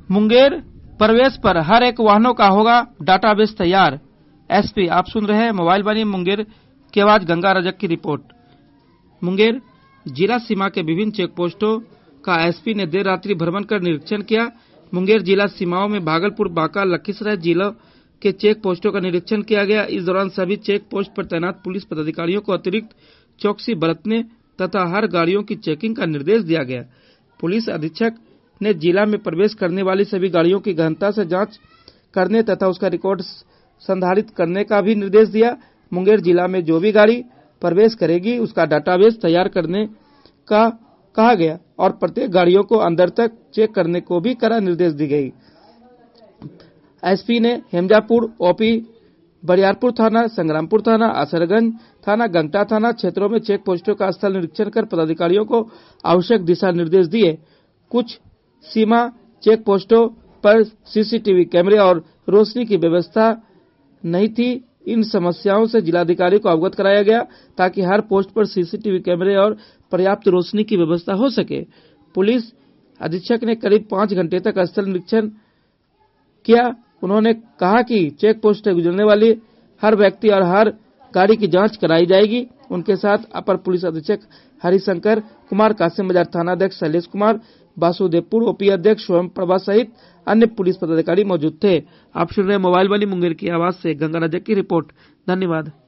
मुंगेर प्रवेश पर हर एक वाहनों का होगा डाटाबेस तैयार। एसपी आप सुन रहे हैं मोबाइल वाणी मुंगेर की आवाज गंगा रजक की रिपोर्ट। मुंगेर जिला सीमा के विभिन्न चेक पोस्टों का एसपी ने देर रात्रि भ्रमण कर निरीक्षण किया। मुंगेर जिला सीमाओं में भागलपुर, बांका, लखीसराय जिलों के चेक पोस्टों का निरीक्षण किया गया। इस दौरान सभी चेक पोस्ट पर तैनात पुलिस पदाधिकारियों को अतिरिक्त चौकसी बरतने तथा हर गाड़ियों की चेकिंग का निर्देश दिया गया। पुलिस अधीक्षक ने जिला में प्रवेश करने वाली सभी गाड़ियों की गहनता से जांच करने तथा उसका रिकॉर्ड संधारित करने का भी निर्देश दिया। मुंगेर जिला में जो भी गाड़ी प्रवेश करेगी उसका डाटाबेस तैयार करने का कहा गया और प्रत्येक गाड़ियों को अंदर तक चेक करने को भी कड़ा निर्देश दी गई। एसपी ने हेमजापुर, ओपी, बरियारपुर थाना, संग्रामपुर थाना, असरगंज थाना, गंगटा थाना क्षेत्रों में चेक पोस्टों का स्थल निरीक्षण कर पदाधिकारियों को आवश्यक दिशा निर्देश दिए। कुछ सीमा चेक पोस्टों पर सीसीटीवी कैमरे और रोशनी की व्यवस्था नहीं थी। इन समस्याओं से जिलाधिकारी को अवगत कराया गया ताकि हर पोस्ट पर सीसीटीवी कैमरे और पर्याप्त रोशनी की व्यवस्था हो सके। पुलिस अधीक्षक ने करीब 5 घंटे तक स्थल निरीक्षण किया। उन्होंने कहा कि चेक पोस्ट से गुजरने वाली हर व्यक्ति और हर गाड़ी की जांच कराई जाएगी। उनके साथ अपर पुलिस अधीक्षक हरिशंकर कुमार, कासिम बाजार थानाध्यक्ष शैलेश कुमार, वासुदेवपुर ओपी अध्यक्ष स्वयं प्रभा सहित अन्य पुलिस पदाधिकारी मौजूद थे। आप सुन रहे मोबाइल वाली मुंगेर की आवाज से गंगा रजक की रिपोर्ट। धन्यवाद।